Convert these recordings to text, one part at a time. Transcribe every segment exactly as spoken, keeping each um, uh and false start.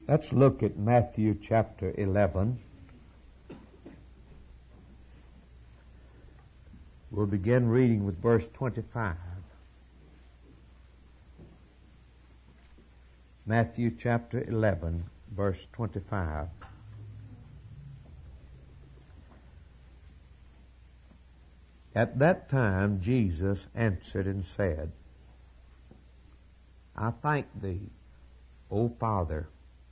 Let's look at Matthew chapter eleven. We'll begin reading with verse twenty-five. Matthew chapter eleven, verse twenty-five. At that time Jesus answered and said, I thank thee, O Father,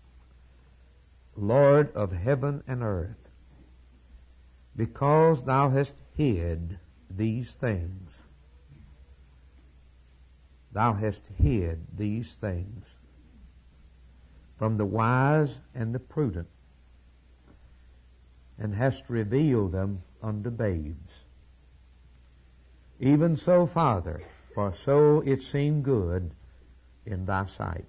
Lord of heaven and earth, because thou hast hid these things. Thou hast hid these things from the wise and the prudent, and hast revealed them unto babes. Even so, Father, for so it seemed good in thy sight.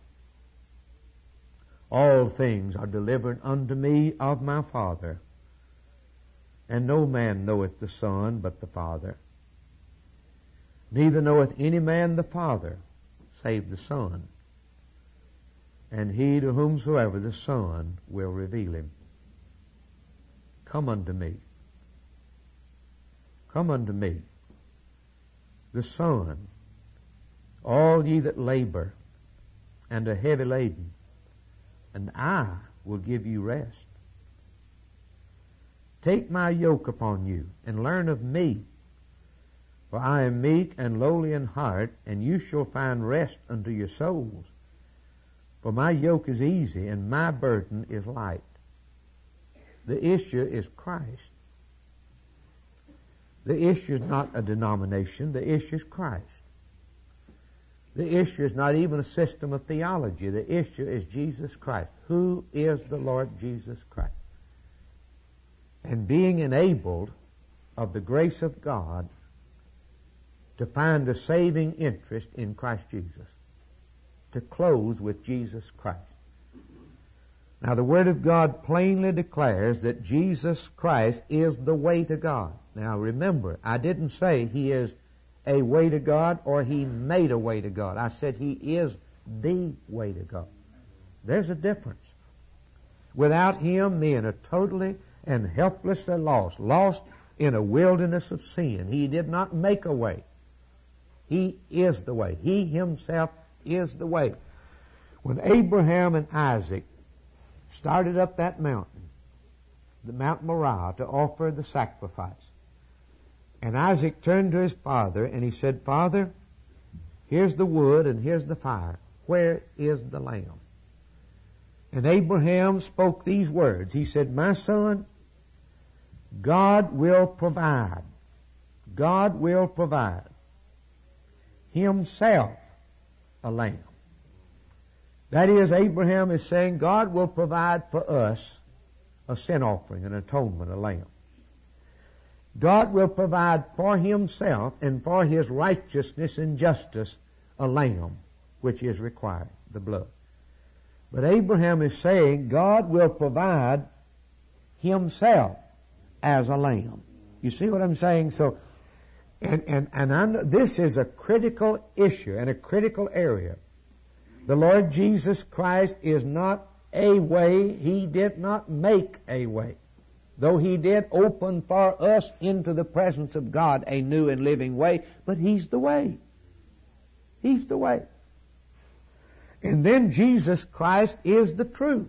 All things are delivered unto me of my Father, and no man knoweth the Son but the Father. Neither knoweth any man the Father, save the Son, and he to whomsoever the Son will reveal him. Come unto me. Come unto me, the Son, all ye that labor and are heavy laden, and I will give you rest. Take my yoke upon you, and learn of me, for I am meek and lowly in heart, and you shall find rest unto your souls. For my yoke is easy, and my burden is light. The issue is Christ. The issue is not a denomination, the issue is Christ. The issue is not even a system of theology. The issue is Jesus Christ. Who is the Lord Jesus Christ? And being enabled of the grace of God to find a saving interest in Christ Jesus. To close with Jesus Christ. Now the Word of God plainly declares that Jesus Christ is the way to God. Now remember, I didn't say He is a way to God or He made a way to God. I said He is the way to God. There's a difference. Without Him, men are totally and helplessly lost, lost in a wilderness of sin. He did not make a way. He is the way. He Himself is the way. When Abraham and Isaac started up that mountain, the Mount Moriah, to offer the sacrifice, and Isaac turned to his father and he said, Father, here's the wood and here's the fire. Where is the lamb? And Abraham spoke these words. He said, my son, God will provide. God will provide Himself a lamb. That is, Abraham is saying God will provide for us a sin offering, an atonement, a lamb. God will provide for Himself and for His righteousness and justice a lamb, which is required, the blood. But Abraham is saying God will provide Himself as a lamb. You see what I'm saying? So, and, and, and I know this is a critical issue and a critical area. The Lord Jesus Christ is not a way. He did not make a way. Though He did open for us into the presence of God a new and living way, but He's the way. He's the way. And then Jesus Christ is the truth.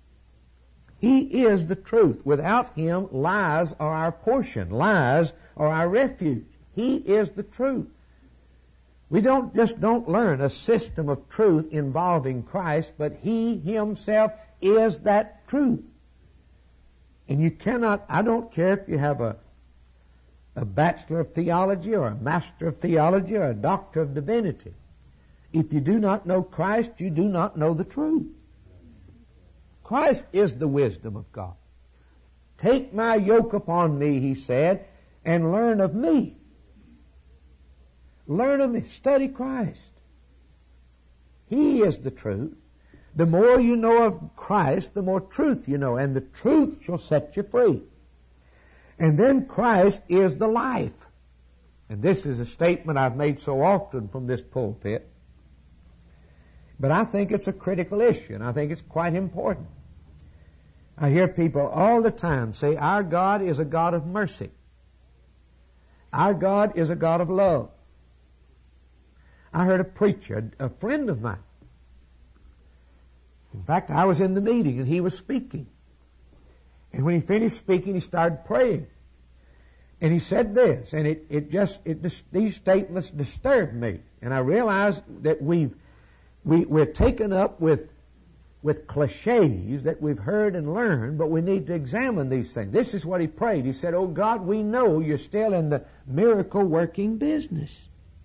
He is the truth. Without Him, lies are our portion. Lies are our refuge. He is the truth. We don't just don't learn a system of truth involving Christ, but He Himself is that truth. And you cannot, I don't care if you have a, a Bachelor of Theology or a Master of Theology or a Doctor of Divinity. If you do not know Christ, you do not know the truth. Christ is the wisdom of God. Take my yoke upon me, He said, and learn of me. Learn of me. Study Christ. He is the truth. The more you know of Christ, the more truth you know, and the truth shall set you free. And then Christ is the life. And this is a statement I've made so often from this pulpit. But I think it's a critical issue, and I think it's quite important. I hear people all the time say, our God is a God of mercy. Our God is a God of love. I heard a preacher, a friend of mine. In fact, I was in the meeting and he was speaking. And when he finished speaking, he started praying. And he said this, and it, it just, it, these statements disturbed me. And I realized that we've, we, we're taken up with, with cliches that we've heard and learned, but we need to examine these things. This is what he prayed. He said, oh God, we know you're still in the miracle working business.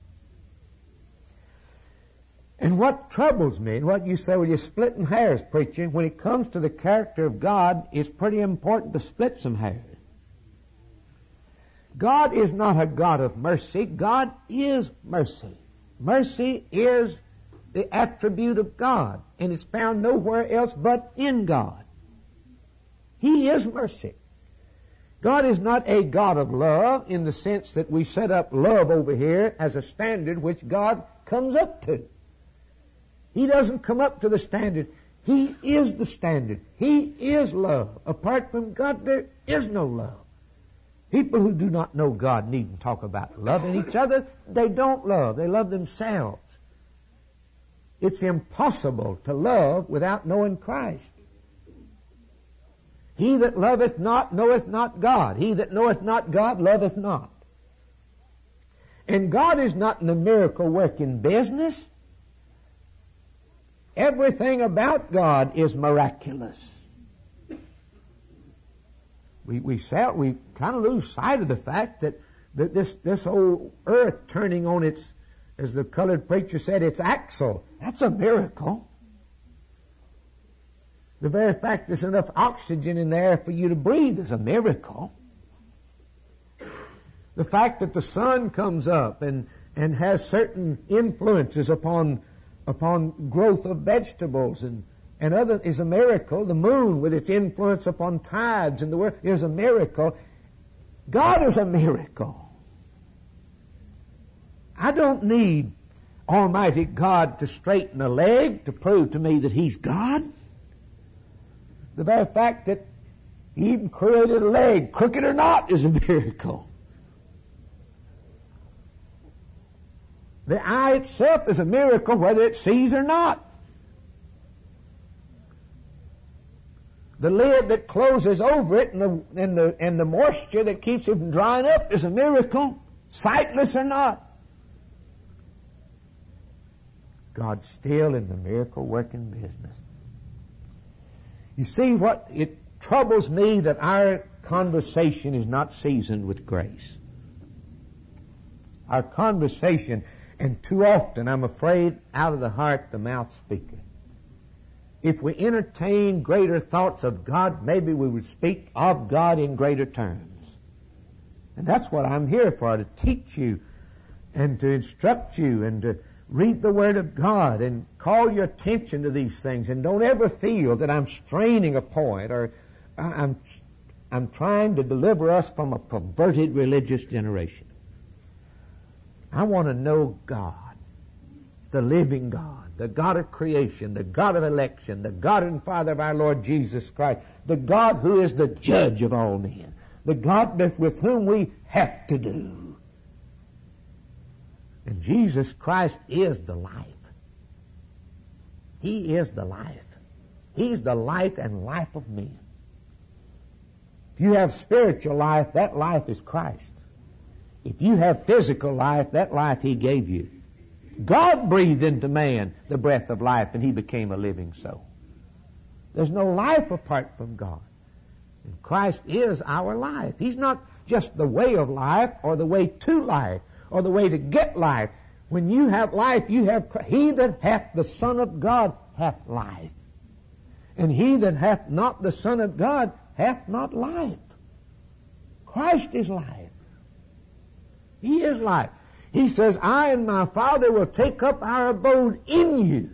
And what troubles me, and what you say, well, you're splitting hairs, preacher, when it comes to the character of God, it's pretty important to split some hairs. God is not a God of mercy. God is mercy. Mercy is the attribute of God, and it's found nowhere else but in God. He is mercy. God is not a God of love in the sense that we set up love over here as a standard which God comes up to. He doesn't come up to the standard. He is the standard. He is love. Apart from God, there is no love. People who do not know God needn't talk about loving each other. They don't love. They love themselves. It's impossible to love without knowing Christ. He that loveth not knoweth not God. He that knoweth not God loveth not. And God is not in the miracle working business. Everything about God is miraculous. We we sell, we kind of lose sight of the fact that, that this this old earth turning on its, as the colored preacher said, its axle. That's a miracle. The very fact there's enough oxygen in the air for you to breathe is a miracle. The fact that the sun comes up and, and has certain influences upon upon growth of vegetables and, and other is a miracle. The moon with its influence upon tides and the world is a miracle. God is a miracle. I don't need Almighty God to straighten a leg to prove to me that He's God. The very fact that He even created a leg, crooked or not, is a miracle. The eye itself is a miracle whether it sees or not. The lid that closes over it and the, and the, and the moisture that keeps it from drying up is a miracle, sightless or not. God's still in the miracle working business. You see, what it troubles me that our conversation is not seasoned with grace. Our conversation, and too often, I'm afraid, out of the heart the mouth speaketh. If we entertain greater thoughts of God, maybe we would speak of God in greater terms. And that's what I'm here for, to teach you and to instruct you and to read the Word of God and call your attention to these things. And don't ever feel that I'm straining a point or I'm, I'm trying to deliver us from a perverted religious generation. I want to know God, the living God, the God of creation, the God of election, the God and Father of our Lord Jesus Christ, the God who is the judge of all men, the God with whom we have to do. And Jesus Christ is the life. He is the life. He's the light and life of men. If you have spiritual life, that life is Christ. If you have physical life, that life He gave you. God breathed into man the breath of life and he became a living soul. There's no life apart from God. And Christ is our life. He's not just the way of life or the way to life or the way to get life. When you have life, you have Christ. He that hath the Son of God hath life. And he that hath not the Son of God hath not life. Christ is life. He is life. He says, I and my Father will take up our abode in you.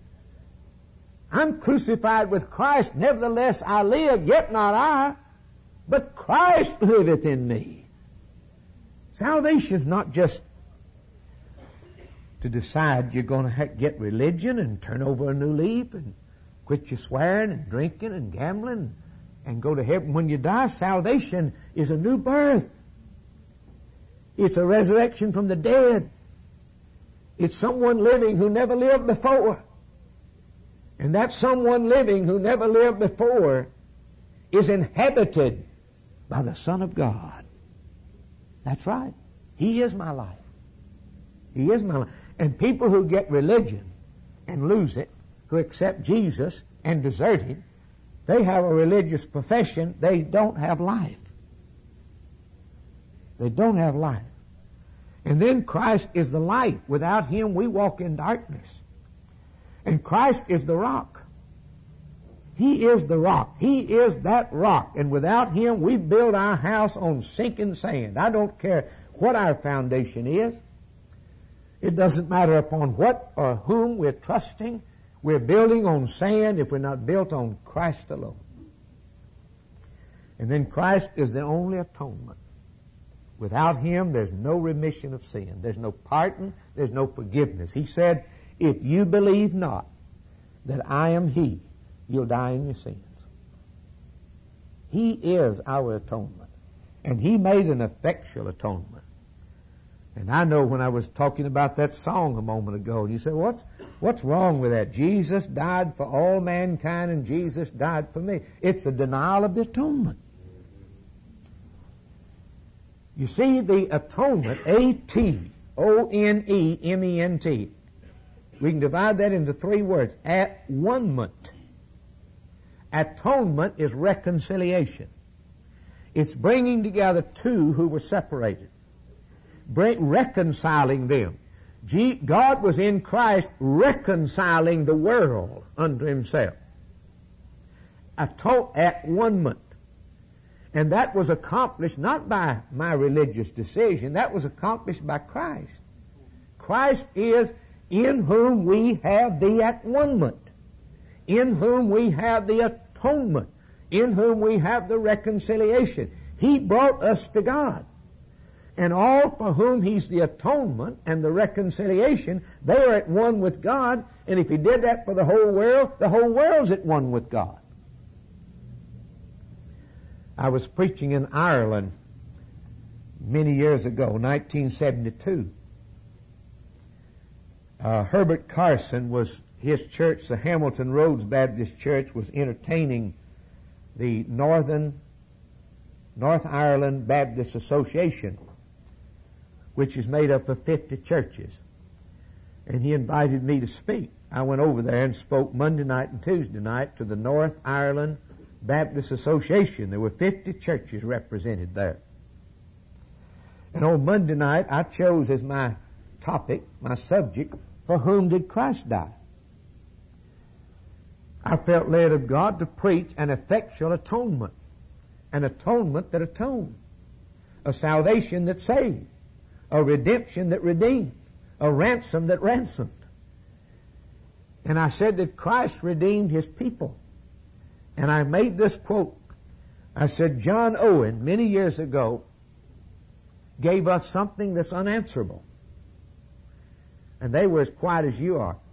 I'm crucified with Christ, nevertheless I live, yet not I, but Christ liveth in me. Salvation's not just to decide you're going to ha- get religion and turn over a new leaf and quit your swearing and drinking and gambling and go to heaven. When you die, salvation is a new birth. It's a resurrection from the dead. It's someone living who never lived before. And that someone living who never lived before is inhabited by the Son of God. That's right. He is my life. He is my life. And people who get religion and lose it, who accept Jesus and desert Him, they have a religious profession. They don't have life. They don't have life. And then Christ is the light. Without Him we walk in darkness. And Christ is the rock. He is the rock. He is that rock. And without Him we build our house on sinking sand. I don't care what our foundation is. It doesn't matter upon what or whom we're trusting. We're building on sand if we're not built on Christ alone. And then Christ is the only atonement. Without Him, there's no remission of sin. There's no pardon. There's no forgiveness. He said, if you believe not that I am He, you'll die in your sins. He is our atonement. And He made an effectual atonement. And I know when I was talking about that song a moment ago, you said, what's, what's wrong with that? Jesus died for all mankind and Jesus died for me. It's a denial of the atonement. You see, the atonement, A T O N E M E N T, we can divide that into three words. At-one-ment. Atonement is reconciliation. It's bringing together two who were separated. Bring, reconciling them. God was in Christ reconciling the world unto Himself. At-one-ment. And that was accomplished not by my religious decision. That was accomplished by Christ. Christ is in whom we have the at-one-ment. In whom we have the atonement. In whom we have the reconciliation. He brought us to God. And all for whom He's the atonement and the reconciliation, they are at one with God. And if He did that for the whole world, the whole world's at one with God. I was preaching in Ireland many years ago, nineteen seventy-two. Uh, Herbert Carson was, his church, the Hamilton Roads Baptist Church, was entertaining the Northern, North Ireland Baptist Association, which is made up of fifty churches. And he invited me to speak. I went over there and spoke Monday night and Tuesday night to the North Ireland Baptist Association. There were fifty churches represented there. And on Monday night, I chose as my topic, my subject, for whom did Christ die? I felt led of God to preach an effectual atonement. An atonement that atoned. A salvation that saved. A redemption that redeemed. A ransom that ransomed. And I said that Christ redeemed His people. And I made this quote. I said, John Owen, many years ago, gave us something that's unanswerable. And they were as quiet as you are.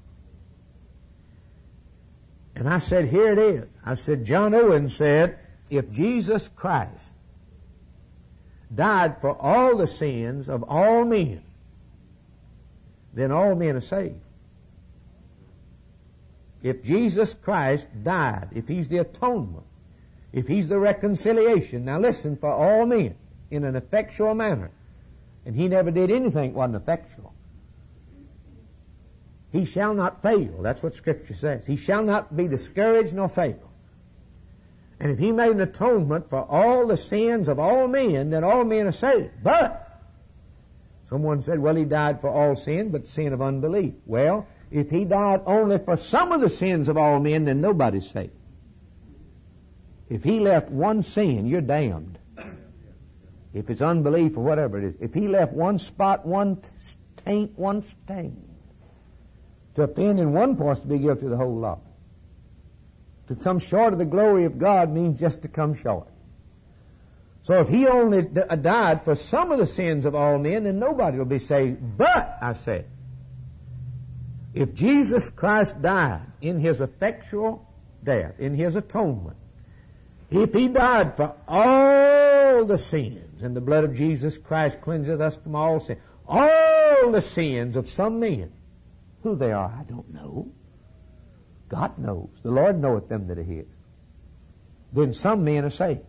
And I said, here it is. I said, John Owen said, if Jesus Christ died for all the sins of all men, then all men are saved. If Jesus Christ died, if He's the atonement, if He's the reconciliation, now listen, for all men, in an effectual manner, and He never did anything that wasn't effectual. He shall not fail. That's what Scripture says. He shall not be discouraged nor fail. And if He made an atonement for all the sins of all men, then all men are saved. But, someone said, well, He died for all sin, but sin of unbelief. Well, if He died only for some of the sins of all men, then nobody's saved. If He left one sin, you're damned. If it's unbelief or whatever it is. If He left one spot, one taint, one stain, to offend in one point to be guilty of the whole lot. To come short of the glory of God means just to come short. So if He only d- died for some of the sins of all men, then nobody will be saved. But, I said, If Jesus Christ died in His effectual death, in His atonement, if He died for all the sins, and the blood of Jesus Christ cleanseth us from all sin, all the sins of some men, who they are, I don't know. God knows. The Lord knoweth them that are His. Then some men are saved.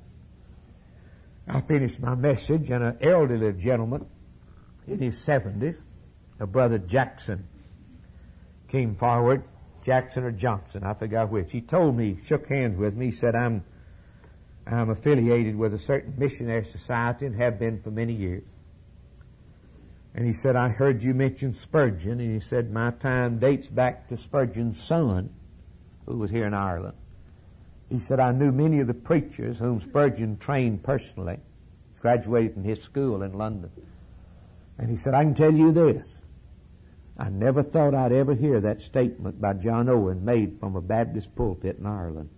I finished my message, and an elderly gentleman in his seventies, a brother Jackson, came forward. Jackson or Johnson, I forgot which. He told me, shook hands with me. He said, I'm, I'm affiliated with a certain missionary society and have been for many years. And he said, I heard you mention Spurgeon. And he said, my time dates back to Spurgeon's son, who was here in Ireland. He said, I knew many of the preachers whom Spurgeon trained personally, graduated from his school in London. And he said, I can tell you this. I never thought I'd ever hear that statement by John Owen made from a Baptist pulpit in Ireland.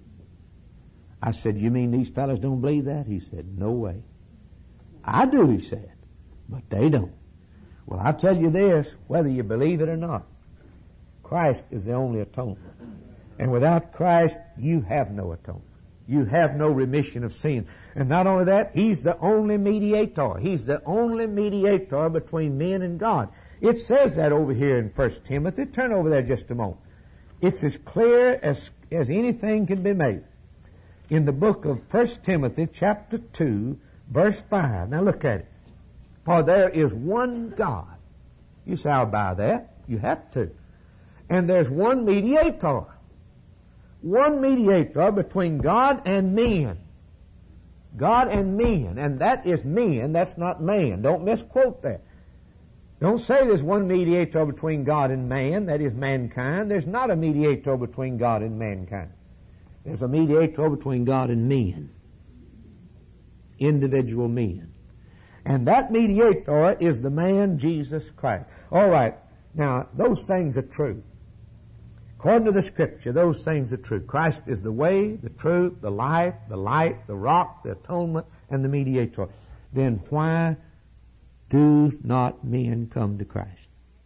I said, you mean these fellows don't believe that? He said, no way. I do, he said, but they don't. Well, I'll tell you this, whether you believe it or not, Christ is the only atonement. And without Christ, you have no atonement. You have no remission of sin. And not only that, He's the only mediator. He's the only mediator between men and God. It says that over here in First Timothy. Turn over there just a moment. It's as clear as, as anything can be made. In the book of First Timothy, chapter two, verse five. Now look at it. For there is one God. You say, I'll buy that. You have to. And there's one mediator. One mediator between God and men. God and men. And that is men. That's not man. Don't misquote that. Don't say there's one mediator between God and man. That is mankind. There's not a mediator between God and mankind. There's a mediator between God and men. Individual men. And that mediator is the man Jesus Christ. All right. Now, those things are true. According to the Scripture, those things are true. Christ is the way, the truth, the life, the light, the rock, the atonement, and the mediator. Then why do not men come to Christ?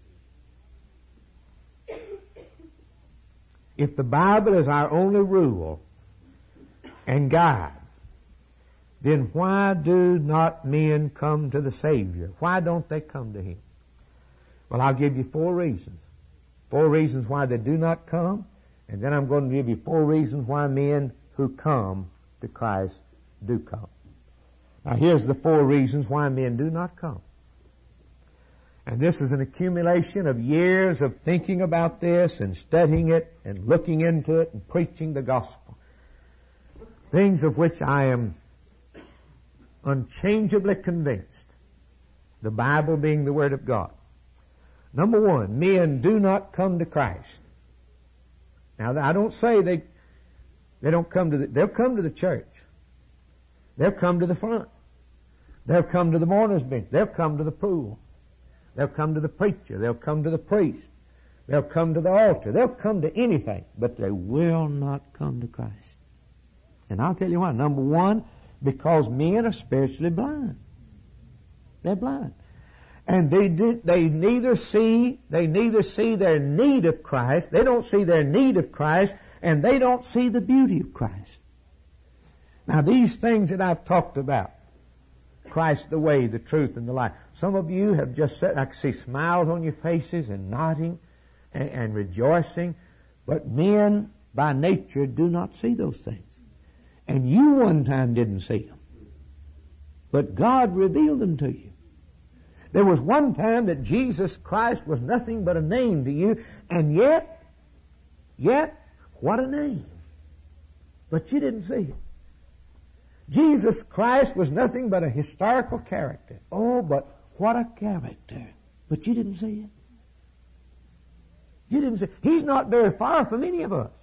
If the Bible is our only rule and guide, then why do not men come to the Savior? Why don't they come to Him? Well, I'll give you four reasons. Four reasons why they do not come, and then I'm going to give you four reasons why men who come to Christ do come. Now here's the four reasons why men do not come. And this is an accumulation of years of thinking about this and studying it and looking into it and preaching the gospel. Things of which I am unchangeably convinced, the Bible being the Word of God. Number one, men do not come to Christ. Now, I don't say they they don't come to the, they'll come to the church. They'll come to the front. They'll come to the mourner's bench. They'll come to the pool. They'll come to the preacher. They'll come to the priest. They'll come to the altar. They'll come to anything, but they will not come to Christ. And I'll tell you why. Number one, because men are spiritually blind. They're blind. And they did, they neither see, they neither see their need of Christ, they don't see their need of Christ, and they don't see the beauty of Christ. Now these things that I've talked about, Christ the way, the truth, and the life. Some of you have just said, I can see smiles on your faces and nodding and, and rejoicing, but men by nature do not see those things. And you one time didn't see them. But God revealed them to you. There was one time that Jesus Christ was nothing but a name to you, and yet, yet, what a name. But you didn't see it. Jesus Christ was nothing but a historical character. Oh, but what a character. But you didn't see it. You didn't see it. He's not very far from any of us.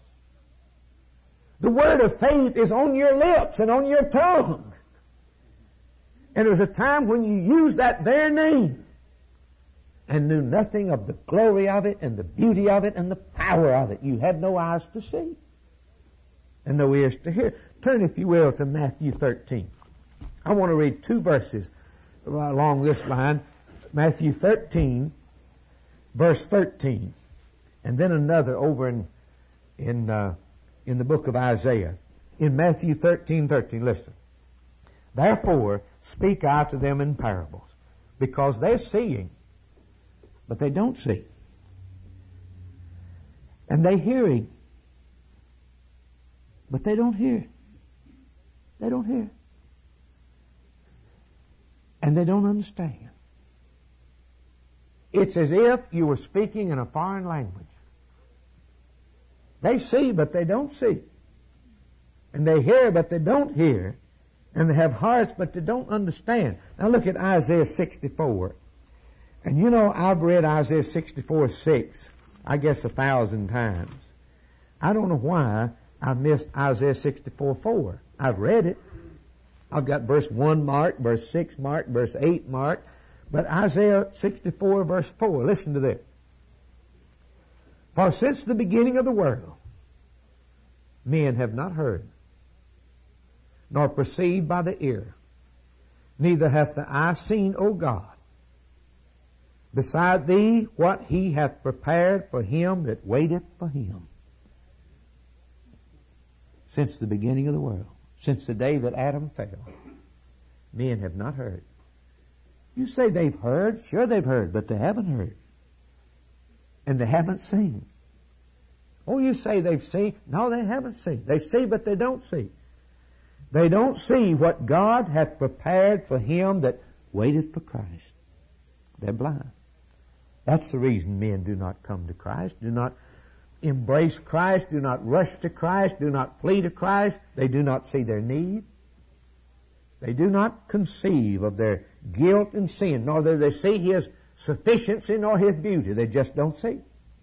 The word of faith is on your lips and on your tongue. And there was a time when you used that very name and knew nothing of the glory of it and the beauty of it and the power of it. You had no eyes to see and no ears to hear. Turn, if you will, to Matthew thirteen. I want to read two verses along this line. Matthew thirteen, verse thirteen. And then another over in in uh, in the book of Isaiah, in Matthew thirteen thirteen. Listen. Therefore, speak I to them in parables, because they're seeing, but they don't see. And they're hearing, but they don't hear. They don't hear. And they don't understand. It's as if you were speaking in a foreign language. They see, but they don't see. And they hear, but they don't hear. And they have hearts, but they don't understand. Now look at Isaiah sixty-four. And you know, I've read Isaiah sixty-four six, I guess a thousand times. I don't know why I missed Isaiah sixty-four four. I've read it. I've got verse one marked, verse six marked, verse eight marked. But Isaiah sixty-four verse four, listen to this. For since the beginning of the world, men have not heard, nor perceived by the ear, neither hath the eye seen, O God, beside thee what he hath prepared for him that waiteth for him. Since the beginning of the world, since the day that Adam fell, men have not heard. You say they've heard? Sure they've heard, but they haven't heard. And they haven't seen. Oh, you say they've seen? No, they haven't seen. They see, but they don't see. They don't see what God hath prepared for him that waiteth for Christ. They're blind. That's the reason men do not come to Christ, do not embrace Christ, do not rush to Christ, do not flee to Christ. They do not see their need. They do not conceive of their guilt and sin, nor do they see His sufficiency nor His beauty. They just don't see.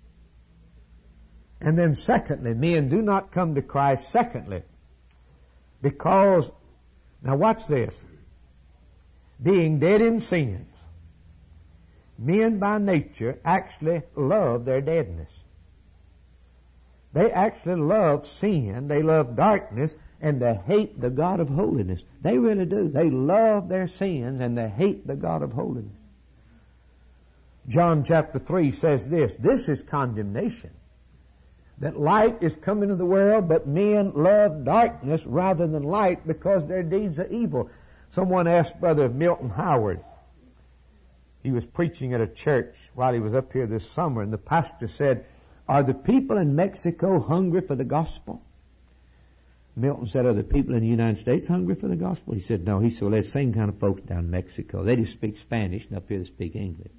And then secondly, men do not come to Christ, secondly, because, now watch this, being dead in sins, men by nature actually love their deadness. They actually love sin, they love darkness, and they hate the God of holiness. They really do. They love their sins and they hate the God of holiness. John chapter three says this, this is condemnation. That light is come into the world, but men love darkness rather than light because their deeds are evil. Someone asked Brother Milton Howard. He was preaching at a church while he was up here this summer, and the pastor said, are the people in Mexico hungry for the gospel? Milton said, are the people in the United States hungry for the gospel? He said, no. He said, well, there's the same kind of folks down in Mexico. They just speak Spanish, and up here they speak English.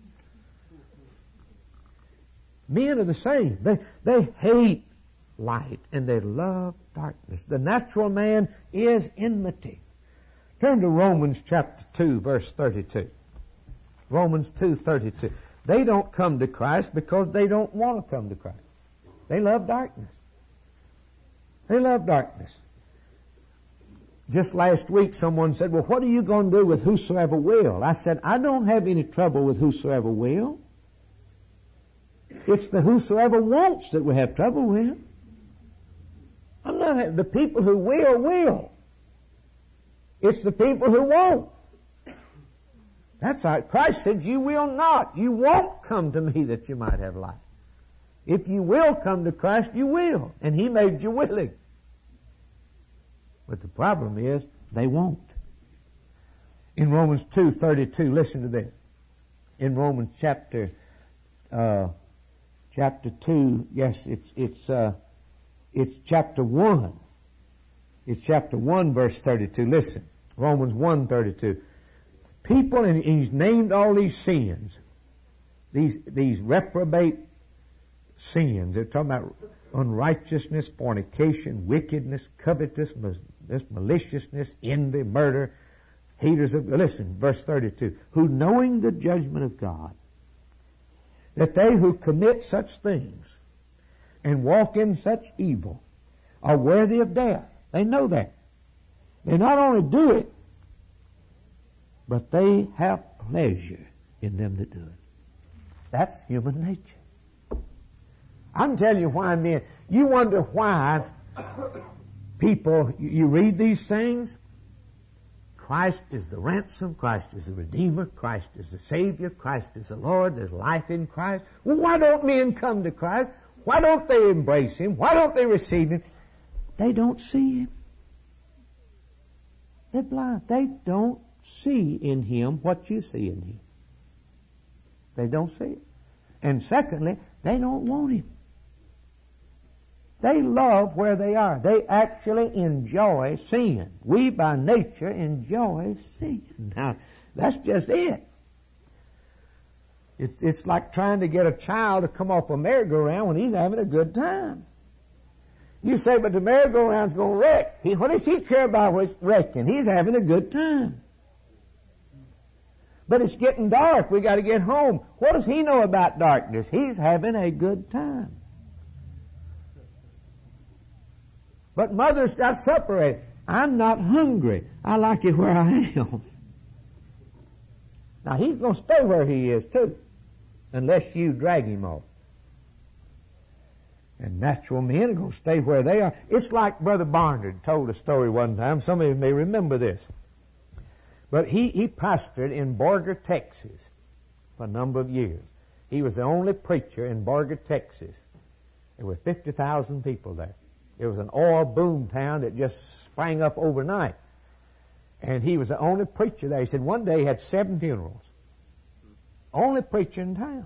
Men are the same. They, they hate light, and they love darkness. The natural man is enmity. Turn to Romans chapter two, verse thirty-two. Romans two, thirty-two. They don't come to Christ because they don't want to come to Christ. They love darkness. They love darkness. Just last week someone said, well, what are you going to do with whosoever will? I said, I don't have any trouble with whosoever will. It's the whosoever wants that we have trouble with. I'm not, the people who will, will. It's the people who won't. That's how Christ said, you will not. You won't come to me that you might have life. If you will come to Christ, you will. And He made you willing. But the problem is, they won't. In Romans two thirty-two, listen to this. In Romans chapter, uh, chapter two, yes, it's, it's, uh, it's chapter one. It's chapter one, verse thirty-two. Listen. Romans one thirty-two. People, and he's named all these sins. These, these reprobate sins. They're talking about unrighteousness, fornication, wickedness, covetousness, maliciousness, envy, murder, haters of, listen, verse thirty-two, who knowing the judgment of God, that they who commit such things and walk in such evil are worthy of death. They know that. They not only do it, but they have pleasure in them that do it. That's human nature. I'm telling you why men, you wonder why people, you read these things, Christ is the ransom, Christ is the Redeemer, Christ is the Savior, Christ is the Lord, there's life in Christ. Well, why don't men come to Christ? Why don't they embrace Him? Why don't they receive Him? They don't see Him. They're blind. They don't see in Him what you see in Him. They don't see it. And secondly, they don't want Him. They love where they are. They actually enjoy sin. We by nature enjoy sin. Now, that's just it. It's, it's like trying to get a child to come off a merry-go-round when he's having a good time. You say, but the merry-go-round's going to wreck. He, what does he care about what's wrecking? He's having a good time. But it's getting dark. We got to get home. What does he know about darkness? He's having a good time. But mother's got separated. I'm not hungry. I like it where I am. Now he's going to stay where he is too, unless you drag him off. And natural men are going to stay where they are. It's like Brother Barnard told a story one time. Some of you may remember this. But he, he pastored in Borger, Texas for a number of years. He was the only preacher in Borger, Texas. There were fifty thousand people there. It was an oil boom town that just sprang up overnight. And he was the only preacher there. He said one day he had seven funerals. Only preacher in town.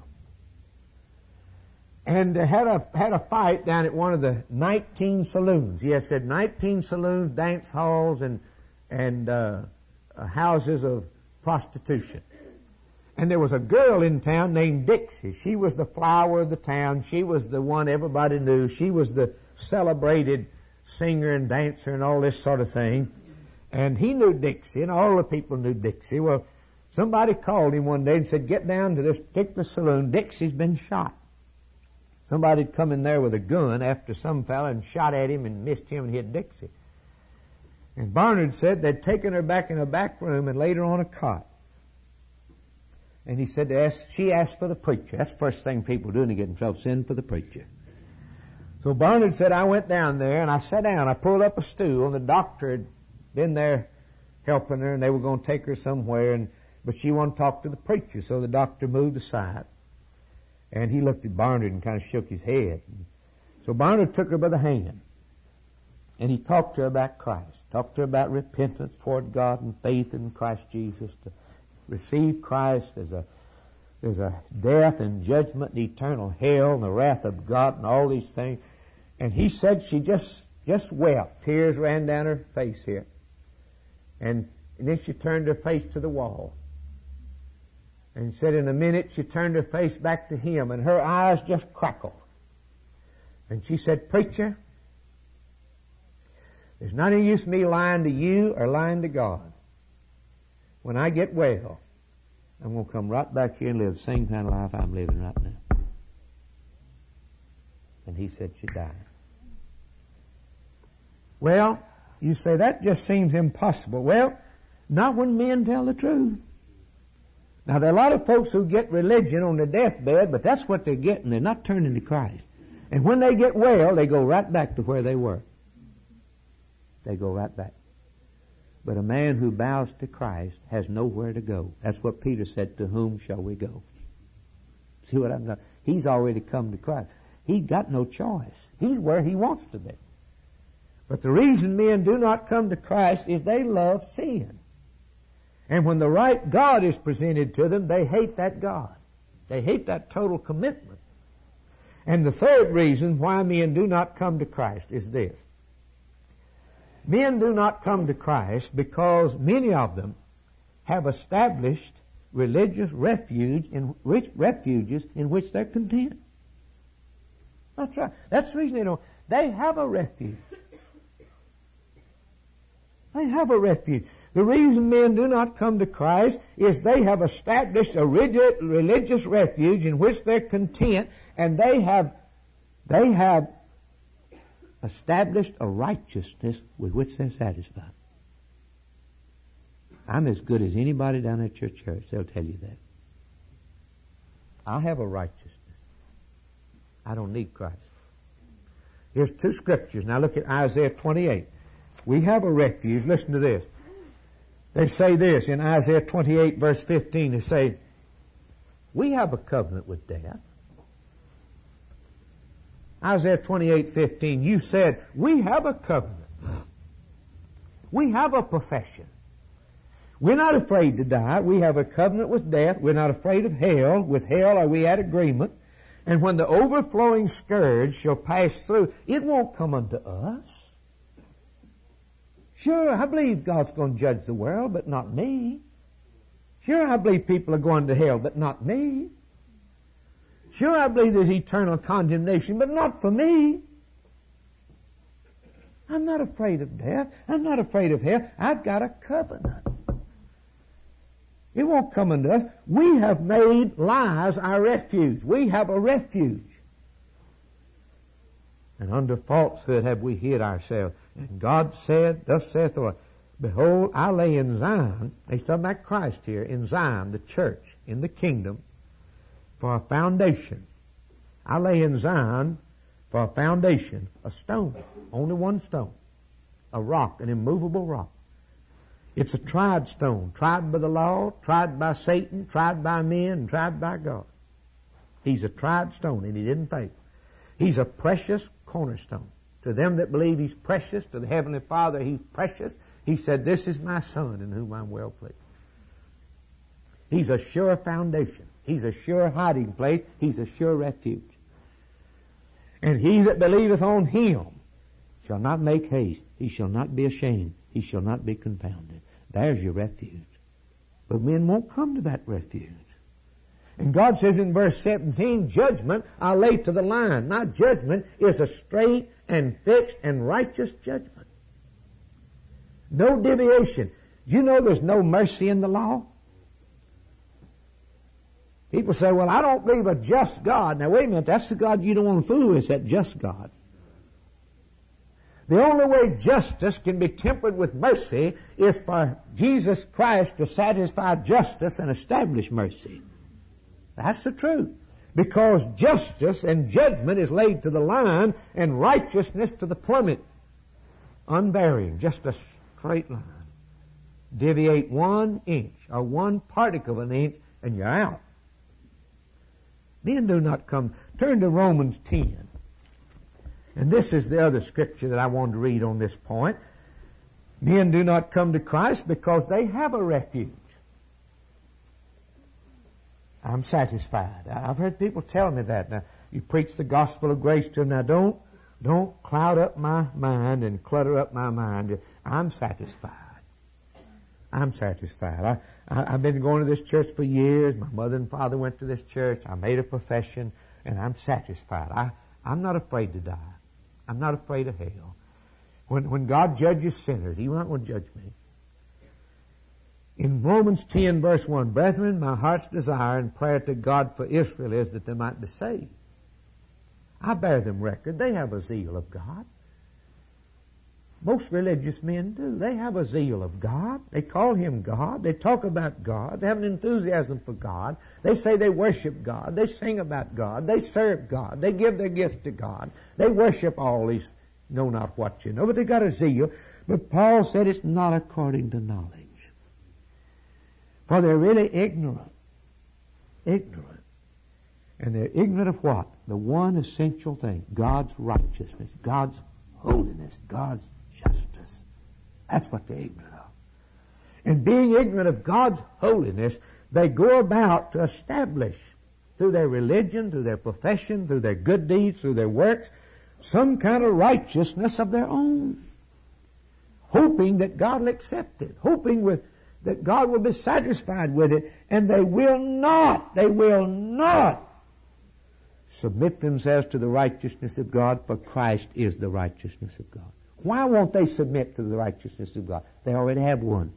And uh, had a had a fight down at one of the nineteen saloons. He had said nineteen saloons, dance halls, and and uh, uh, houses of prostitution. And there was a girl in town named Dixie. She was the flower of the town. She was the one everybody knew. She was the celebrated singer and dancer and all this sort of thing. And he knew Dixie, and all the people knew Dixie. Well, somebody called him one day and said, get down to this particular saloon. Dixie's been shot. Somebody had come in there with a gun after some fella and shot at him and missed him and hit Dixie. And Barnard said they'd taken her back in a back room and laid her on a cot. And he said, ask, she asked for the preacher. That's the first thing people do when they get in trouble, send for the preacher. So Barnard said, I went down there and I sat down. I pulled up a stool and the doctor had been there helping her and they were going to take her somewhere, and but she wanted to talk to the preacher. So the doctor moved aside. And he looked at Barnard and kind of shook his head. So Barnard took her by the hand. And he talked to her about Christ. Talked to her about repentance toward God and faith in Christ Jesus. To receive Christ as a, as a death and judgment and eternal hell and the wrath of God and all these things. And he said she just, just wept. Tears ran down her face here. And, and then she turned her face to the wall. And said in a minute she turned her face back to him and her eyes just crackled. And she said, preacher, there's not any use me lying to you or lying to God. When I get well, I'm going to come right back here and live the same kind of life I'm living right now. And he said she died. Well, you say that just seems impossible. Well, not when men tell the truth. Now, there are a lot of folks who get religion on their deathbed, but that's what they're getting. They're not turning to Christ. And when they get well, they go right back to where they were. They go right back. But a man who bows to Christ has nowhere to go. That's what Peter said, to whom shall we go? See what I'm saying? He's already come to Christ. He's got no choice. He's where he wants to be. But the reason men do not come to Christ is they love sin. And when the right God is presented to them, they hate that God. They hate that total commitment. And the third reason why men do not come to Christ is this. Men do not come to Christ because many of them have established religious refuge in which, refuges in which they're content. That's right. That's the reason they don't. They have a refuge. They have a refuge. The reason men do not come to Christ is they have established a rigid religious refuge in which they're content, and they have, they have established a righteousness with which they're satisfied. I'm as good as anybody down at your church. They'll tell you that. I have a righteousness. I don't need Christ. Here's two scriptures. Now look at Isaiah twenty-eight. We have a refuge. Listen to this. They say this in Isaiah twenty-eight verse fifteen. They say, we have a covenant with death. Isaiah twenty-eight fifteen, you said, we have a covenant. We have a profession. We're not afraid to die. We have a covenant with death. We're not afraid of hell. With hell are we at agreement. And when the overflowing scourge shall pass through, it won't come unto us. Sure, I believe God's going to judge the world, but not me. Sure, I believe people are going to hell, but not me. Sure, I believe there's eternal condemnation, but not for me. I'm not afraid of death. I'm not afraid of hell. I've got a covenant. It won't come unto us. We have made lies our refuge. We have a refuge. And under falsehood have we hid ourselves. And God said, thus saith the Lord, behold, I lay in Zion, he's talking about Christ here, in Zion, the church, in the kingdom, for a foundation. I lay in Zion for a foundation, a stone, only one stone, a rock, an immovable rock. It's a tried stone, tried by the law, tried by Satan, tried by men, and tried by God. He's a tried stone, and he didn't fail. He's a precious cornerstone. To them that believe he's precious, to the Heavenly Father he's precious. He said, this is my Son in whom I'm well pleased. He's a sure foundation. He's a sure hiding place. He's a sure refuge. And he that believeth on him shall not make haste. He shall not be ashamed. He shall not be confounded. There's your refuge. But men won't come to that refuge. And God says in verse seventeen, judgment I lay to the line. My judgment is a straight and fixed and righteous judgment. No deviation. Do you know there's no mercy in the law? People say, well, I don't believe a just God. Now wait a minute, that's the God you don't want to fool with, that just God. The only way justice can be tempered with mercy is for Jesus Christ to satisfy justice and establish mercy. That's the truth. Because justice and judgment is laid to the line and righteousness to the plummet. Unvarying, just a straight line. Deviate one inch or one particle of an inch and you're out. Men do not come. Turn to Romans ten. And this is the other scripture that I wanted to read on this point. Men do not come to Christ because they have a refuge. I'm satisfied. I've heard people tell me that. Now, you preach the gospel of grace to them. Now, don't, don't cloud up my mind and clutter up my mind. I'm satisfied. I'm satisfied. I, I, I've been going to this church for years. My mother and father went to this church. I made a profession, and I'm satisfied. I, I'm not afraid to die. I'm not afraid of hell. When, when God judges sinners, He's not going to judge me. In Romans ten verse one, brethren, my heart's desire and prayer to God for Israel is that they might be saved. I bear them record. They have a zeal of God. Most religious men do. They have a zeal of God. They call Him God. They talk about God. They have an enthusiasm for God. They say they worship God. They sing about God. They serve God. They give their gifts to God. They worship all these know not what you know. But they got a zeal. But Paul said it's not according to knowledge. For they're really ignorant. Ignorant. And they're ignorant of what? The one essential thing. God's righteousness. God's holiness. God's justice. That's what they're ignorant of. And being ignorant of God's holiness, they go about to establish through their religion, through their profession, through their good deeds, through their works, some kind of righteousness of their own. Hoping that God will accept it. Hoping with that God will be satisfied with it. And they will not, they will not submit themselves to the righteousness of God, for Christ is the righteousness of God. Why won't they submit to the righteousness of God? They already have one.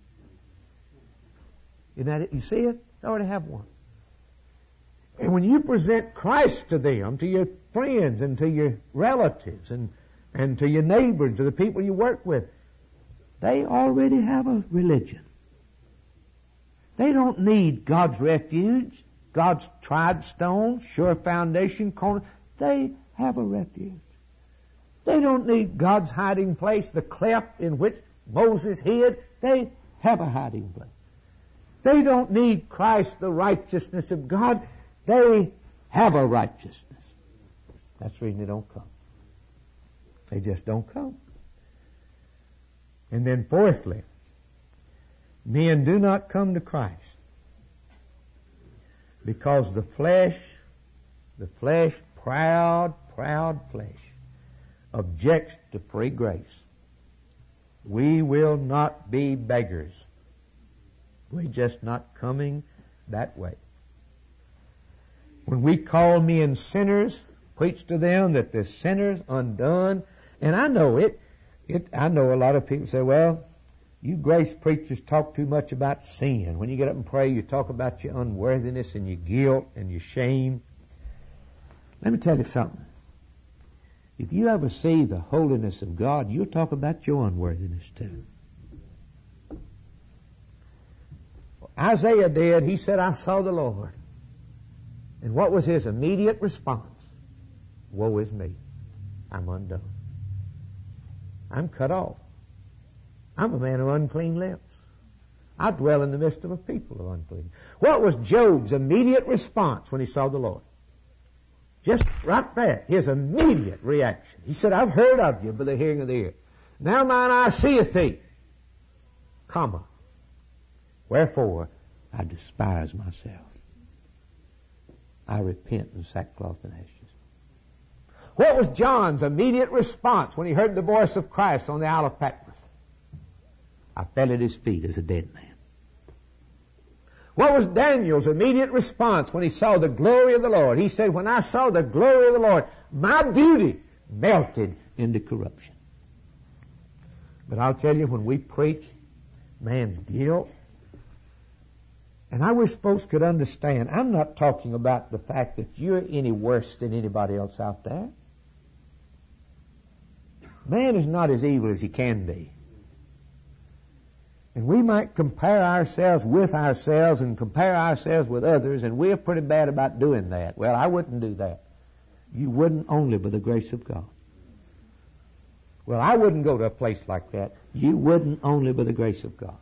Isn't that it? You see it? They already have one. And when you present Christ to them, to your friends and to your relatives and, and to your neighbors, to the people you work with, they already have a religion. They don't need God's refuge, God's tried stone, sure foundation, corner. They have a refuge. They don't need God's hiding place, the cleft in which Moses hid. They have a hiding place. They don't need Christ, the righteousness of God. They have a righteousness. That's the reason they don't come. They just don't come. And then fourthly, men do not come to Christ because the flesh, the flesh, proud, proud flesh, objects to free grace. We will not be beggars. We're just not coming that way. When we call men sinners, preach to them that they're sinners undone, and I know it, it, I know a lot of people say, well, you grace preachers talk too much about sin. When you get up and pray, you talk about your unworthiness and your guilt and your shame. Let me tell you something. If you ever see the holiness of God, you'll talk about your unworthiness too. Isaiah did. He said, I saw the Lord. And what was his immediate response? Woe is me. I'm undone. I'm cut off. I'm a man of unclean lips. I dwell in the midst of a people of unclean. What was Job's immediate response when he saw the Lord? Just right there, his immediate reaction. He said, I've heard of you by the hearing of the ear. Now mine eye seeth thee, comma, wherefore I despise myself. I repent in sackcloth and ashes. What was John's immediate response when he heard the voice of Christ on the Isle of Patmos? I fell at his feet as a dead man. What was Daniel's immediate response when he saw the glory of the Lord? He said, when I saw the glory of the Lord, my beauty melted into corruption. But I'll tell you, when we preach man's guilt, and I wish folks could understand, I'm not talking about the fact that you're any worse than anybody else out there. Man is not as evil as he can be. And we might compare ourselves with ourselves and compare ourselves with others, and we're pretty bad about doing that. Well, I wouldn't do that. You wouldn't only by the grace of God. Well, I wouldn't go to a place like that. You wouldn't only by the grace of God.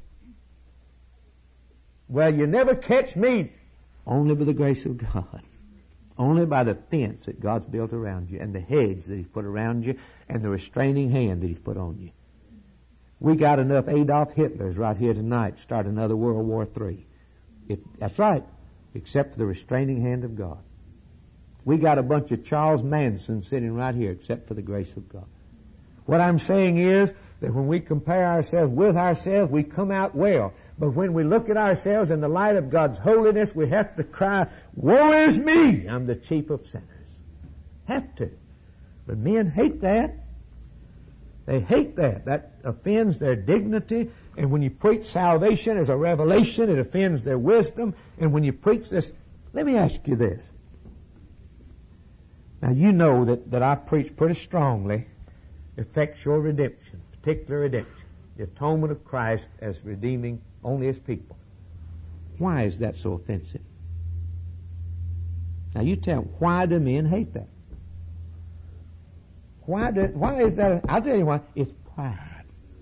Well, you never catch me. Only by the grace of God. Only by the fence that God's built around you and the hedge that He's put around you and the restraining hand that He's put on you. We got enough Adolf Hitlers right here tonight to start another World War Three. If, that's right, except for the restraining hand of God. We got a bunch of Charles Manson sitting right here except for the grace of God. What I'm saying is that when we compare ourselves with ourselves, we come out well. But when we look at ourselves in the light of God's holiness, we have to cry, woe is me! I'm the chief of sinners. Have to. But men hate that. They hate that. That offends their dignity. And when you preach salvation as a revelation, it offends their wisdom. And when you preach this, let me ask you this. Now you know that, that I preach pretty strongly effectual redemption, particular redemption, the atonement of Christ as redeeming only His people. Why is that so offensive? Now you tell me, why do men hate that? Why do, why is that? I'll tell you why. It's pride.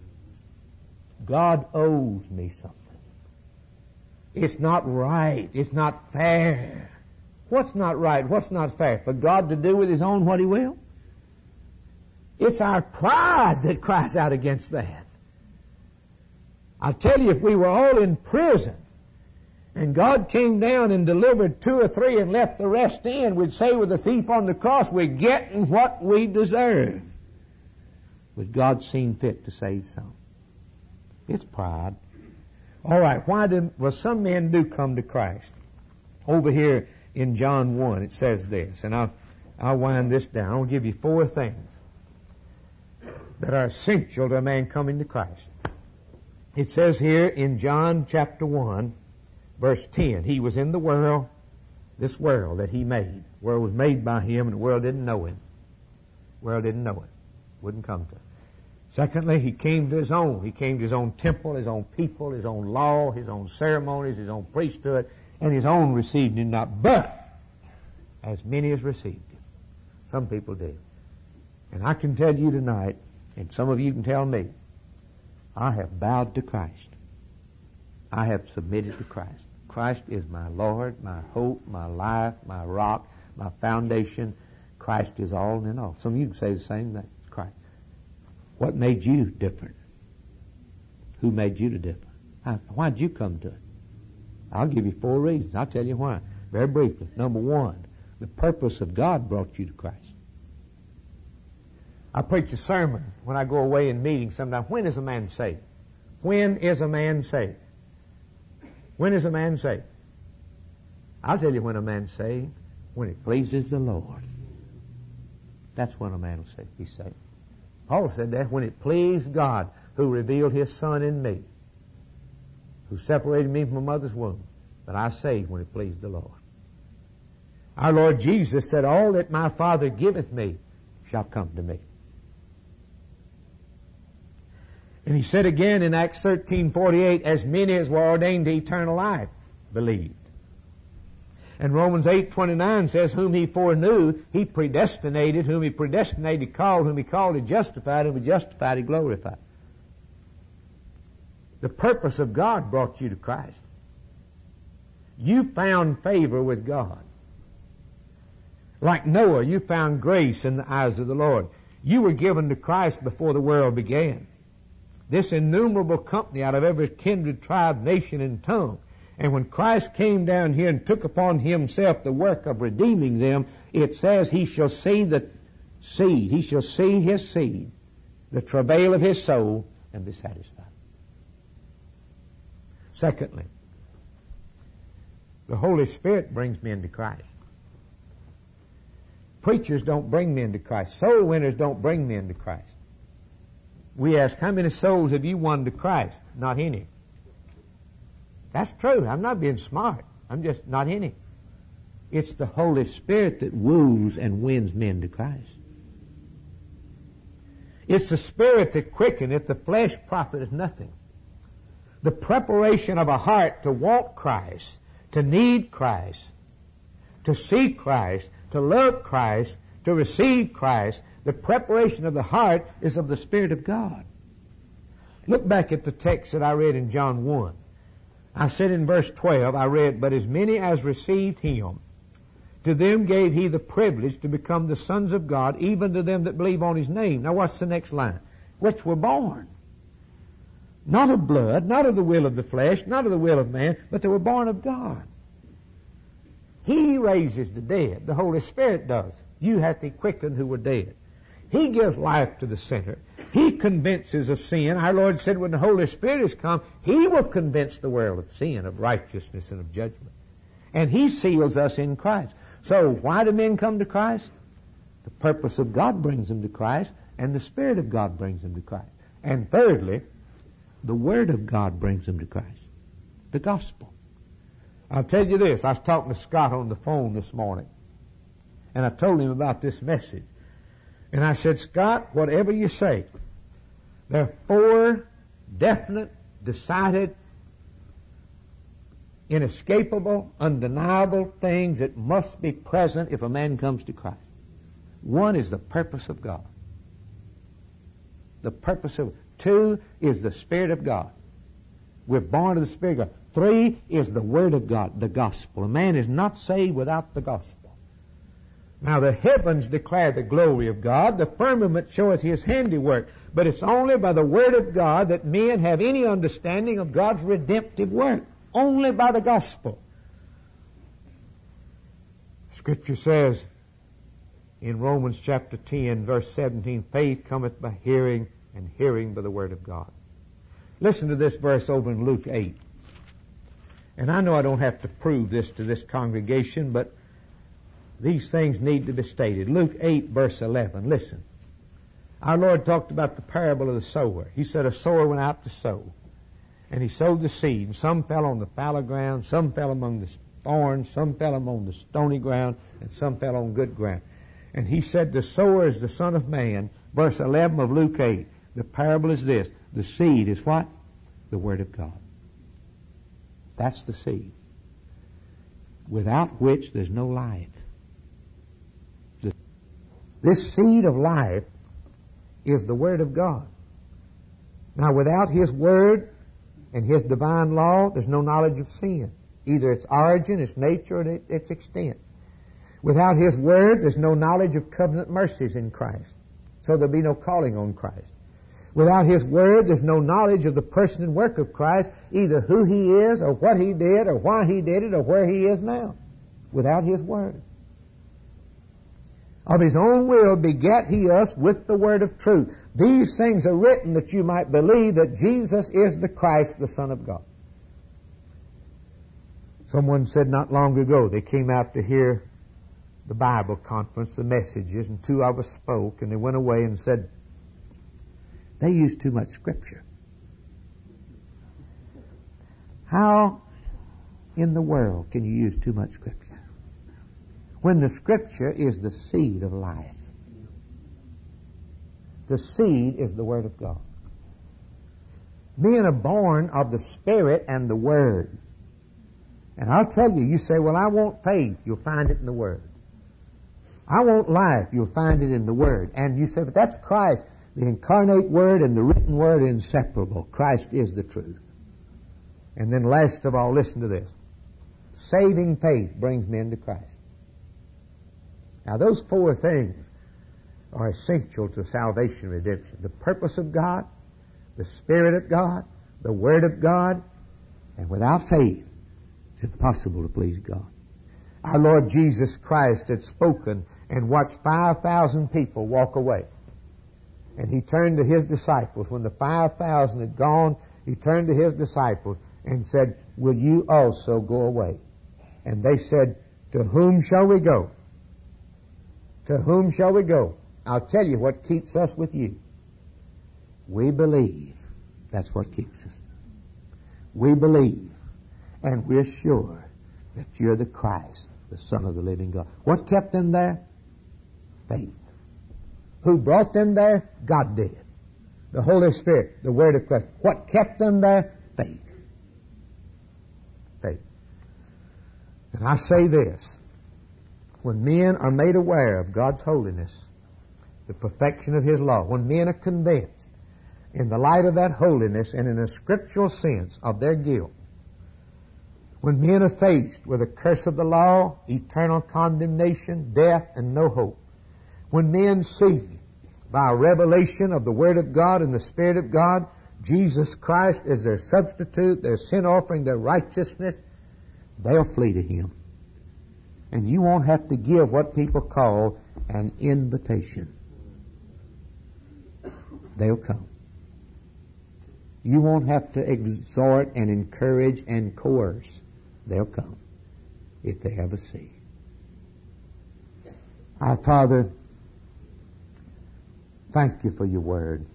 God owes me something. It's not right. It's not fair. What's not right? What's not fair? For God to do with His own what He will? It's our pride that cries out against that. I tell you, if we were all in prison and God came down and delivered two or three and left the rest in, we'd say with the thief on the cross, we're getting what we deserve. But God seen fit to save some. It's pride. All right, why do, well, some men do come to Christ. Over here in John one, it says this, and I'll, I'll wind this down. I'll give you four things that are essential to a man coming to Christ. It says here in John chapter one, verse ten, He was in the world, this world that He made. The world was made by Him, and the world didn't know Him. The world didn't know Him. Wouldn't come to Him. Secondly, He came to His own. He came to His own temple, His own people, His own law, His own ceremonies, His own priesthood, and His own received Him not. But as many as received Him. Some people did. And I can tell you tonight, and some of you can tell me, I have bowed to Christ. I have submitted to Christ. Christ is my Lord, my hope, my life, my rock, my foundation. Christ is all and in all. Some of you can say the same thing. It's Christ. What made you different? Who made you to differ? Why did you come to it? I'll give you four reasons. I'll tell you why. Very briefly. Number one, the purpose of God brought you to Christ. I preach a sermon when I go away in meetings sometimes. When is a man saved? When is a man saved? When is a man saved? I'll tell you when a man's saved. When it pleases the Lord. That's when a man will say, be saved. Paul said that when it pleased God who revealed His Son in me, who separated me from my mother's womb, but I saved when it pleased the Lord. Our Lord Jesus said, all that my Father giveth me shall come to me. And He said again in Acts thirteen forty-eight, as many as were ordained to eternal life believed. And Romans eight twenty-nine says, whom He foreknew, He predestinated. Whom He predestinated, He called. Whom He called, He justified. Whom He justified, He glorified. The purpose of God brought you to Christ. You found favor with God. Like Noah, you found grace in the eyes of the Lord. You were given to Christ before the world began. This innumerable company out of every kindred, tribe, nation, and tongue. And when Christ came down here and took upon Himself the work of redeeming them, it says He shall see the seed. He shall see His seed, the travail of His soul, and be satisfied. Secondly, the Holy Spirit brings men to Christ. Preachers don't bring men to Christ. Soul winners don't bring men to Christ. We ask, how many souls have you won to Christ? Not any. That's true. I'm not being smart. I'm just not any. It's the Holy Spirit that woos and wins men to Christ. It's the Spirit that quickeneth, the flesh profiteth nothing. The preparation of a heart to want Christ, to need Christ, to see Christ, to love Christ, to receive Christ, the preparation of the heart is of the Spirit of God. Look back at the text that I read in John one. I said in verse twelve, I read, but as many as received Him, to them gave He the privilege to become the sons of God, even to them that believe on His name. Now what's the next line? Which were born. Not of blood, not of the will of the flesh, not of the will of man, but they were born of God. He raises the dead. The Holy Spirit does. You hath He quickened who were dead. He gives life to the sinner. He convinces of sin. Our Lord said when the Holy Spirit has come, He will convince the world of sin, of righteousness, and of judgment. And He seals us in Christ. So why do men come to Christ? The purpose of God brings them to Christ, and the Spirit of God brings them to Christ. And thirdly, the Word of God brings them to Christ. The gospel. I'll tell you this. I was talking to Scott on the phone this morning, and I told him about this message. And I said, Scott, whatever you say, there are four definite, decided, inescapable, undeniable things that must be present if a man comes to Christ. One is the purpose of God. The purpose of Two is the Spirit of God. We're born of the Spirit of God. Three is the Word of God, the gospel. A man is not saved without the gospel. Now the heavens declare the glory of God. The firmament showeth His handiwork. But it's only by the Word of God that men have any understanding of God's redemptive work. Only by the gospel. Scripture says in Romans chapter ten, verse seventeen, faith cometh by hearing, and hearing by the Word of God. Listen to this verse over in Luke eight. And I know I don't have to prove this to this congregation, but these things need to be stated. Luke eight, verse eleven. Listen. Our Lord talked about the parable of the sower. He said a sower went out to sow. And he sowed the seed. And some fell on the fallow ground, some fell among the thorns, some fell among the stony ground, and some fell on good ground. And he said the sower is the Son of Man. Verse eleven of Luke eight. The parable is this. The seed is what? The Word of God. That's the seed. Without which there's no life. This seed of life is the Word of God. Now without His Word and His divine law, there's no knowledge of sin. Either its origin, its nature, or its extent. Without His Word, there's no knowledge of covenant mercies in Christ. So there'll be no calling on Christ. Without His Word, there's no knowledge of the person and work of Christ, either who He is or what He did or why He did it or where He is now. Without His Word. Of His own will begat He us with the Word of truth. These things are written that you might believe that Jesus is the Christ, the Son of God. Someone said not long ago, they came out to hear the Bible conference, the messages, and two of us spoke, and they went away and said, they use too much Scripture. How in the world can you use too much Scripture? When the Scripture is the seed of life. The seed is the Word of God. Men are born of the Spirit and the Word. And I'll tell you, you say, well, I want faith. You'll find it in the Word. I want life. You'll find it in the Word. And you say, but that's Christ. The incarnate Word and the written Word are inseparable. Christ is the truth. And then last of all, listen to this. Saving faith brings men to Christ. Now those four things are essential to salvation and redemption. The purpose of God, the Spirit of God, the Word of God, and without faith, it's impossible to please God. Our Lord Jesus Christ had spoken and watched five thousand people walk away. And He turned to His disciples. When the five thousand had gone, He turned to His disciples and said, will you also go away? And they said, to whom shall we go? To whom shall we go? I'll tell you what keeps us with you. We believe. That's what keeps us. We believe. And we're sure that you're the Christ, the Son of the living God. What kept them there? Faith. Who brought them there? God did. The Holy Spirit, the Word of Christ. What kept them there? Faith. Faith. And I say this. When men are made aware of God's holiness, the perfection of His law, when men are convinced in the light of that holiness and in a scriptural sense of their guilt, when men are faced with the curse of the law, eternal condemnation, death, and no hope, when men see by a revelation of the Word of God and the Spirit of God, Jesus Christ is their substitute, their sin offering, their righteousness, they'll flee to Him. And you won't have to give what people call an invitation. They'll come. You won't have to exhort and encourage and coerce. They'll come if they ever see. Our Father, thank you for your Word.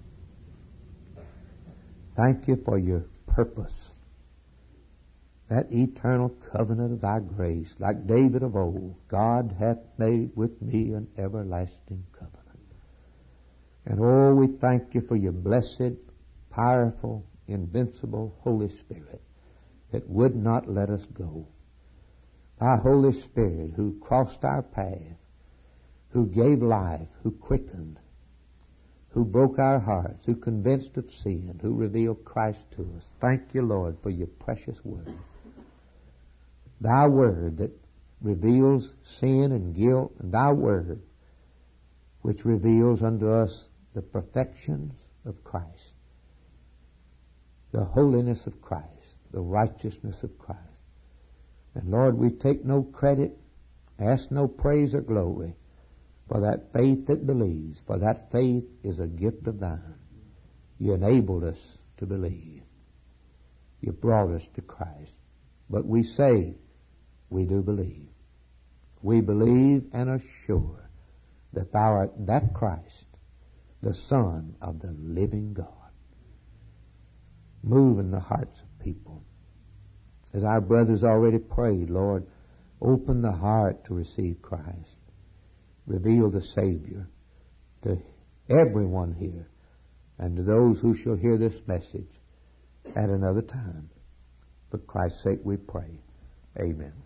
Thank you for your purpose. That eternal covenant of thy grace, like David of old, God hath made with me an everlasting covenant. And oh, we thank you for your blessed, powerful, invincible Holy Spirit that would not let us go. Thy Holy Spirit who crossed our path, who gave life, who quickened, who broke our hearts, who convinced of sin, who revealed Christ to us. Thank you, Lord, for your precious Word. Thy Word that reveals sin and guilt, and thy Word which reveals unto us the perfections of Christ, the holiness of Christ, the righteousness of Christ. And Lord, we take no credit, ask no praise or glory for that faith that believes, for that faith is a gift of thine. You enabled us to believe. You brought us to Christ. But we say we do believe. We believe and are sure that thou art that Christ, the Son of the living God. Move in the hearts of people. As our brothers already prayed, Lord, open the heart to receive Christ. Reveal the Savior to everyone here and to those who shall hear this message at another time. For Christ's sake we pray. Amen.